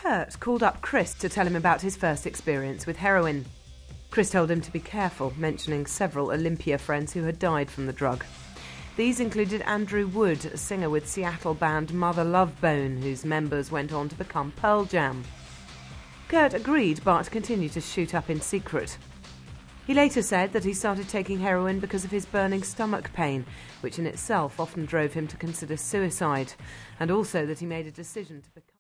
Kurt called up Chris to tell him about his first experience with heroin. Chris told him to be careful, mentioning several Olympia friends who had died from the drug. These included Andrew Wood, a singer with Seattle band Mother Love Bone, whose members went on to become Pearl Jam. Kurt agreed, but continued to shoot up in secret. He later said that he started taking heroin because of his burning stomach pain, which in itself often drove him to consider suicide, and also that he made a decision to become